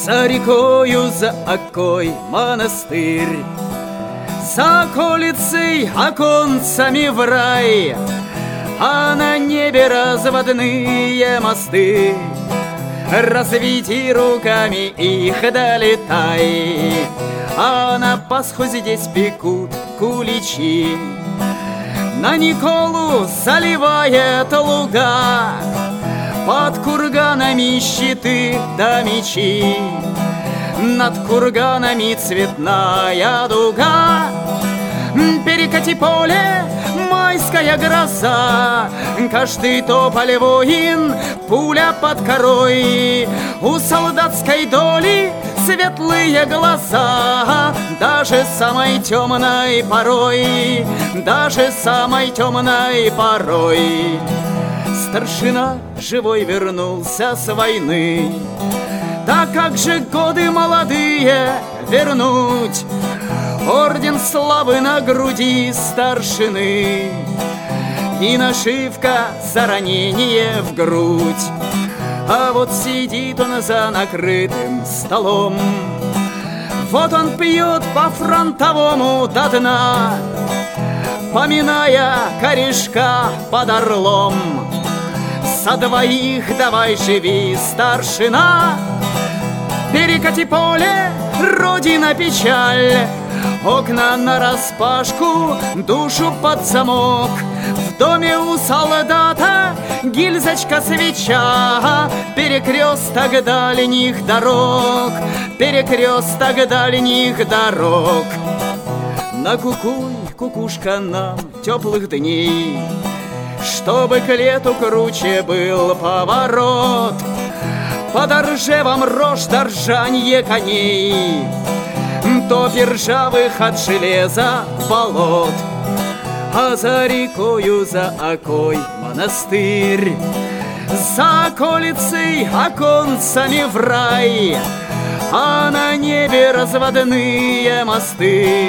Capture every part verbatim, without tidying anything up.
За рекою, за Окой монастырь, за околицей оконцами в рай, а на небе разводные мосты. Разведи руками их, долетай, а на Пасху здесь пекут куличи. На Николу заливает луга, под курганами щиты да мечи. Над курганами цветная дуга, перекати поле, майская гроза. Каждый тополь воин, пуля под корой. У солдатской доли светлые глаза. Даже самой темной порой, даже самой темной порой. Старшина живой вернулся с войны. Да как же годы молодые вернуть? Орден славы на груди старшины и нашивка за ранение в грудь. А вот сидит он за накрытым столом, вот он пьет по-фронтовому до дна, поминая корешка под орлом. За двоих давай живи, старшина, перекати поле, родина печаль. Окна нараспашку, душу под замок. В доме у солдата гильзочка свеча. Перекресток дальних дорог, перекресток дальних дорог. Накукуй, кукушка, нам теплых дней, чтобы к лету круче был поворот. Под ржевом рожь да ржанье коней, топи ржавых от железа болот. А за рекою, за Окой монастырь, за околицей оконцами в рай, а на небе разводные мосты.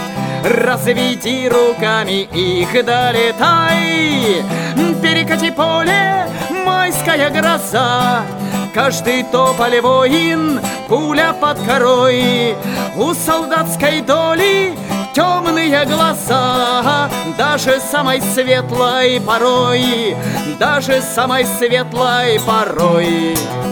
Разведи руками их, долетай, перекати поле, майская гроза. Каждый тополь воин, пуля под корой. У солдатской доли темные глаза. Даже самой светлой порой, даже самой светлой порой.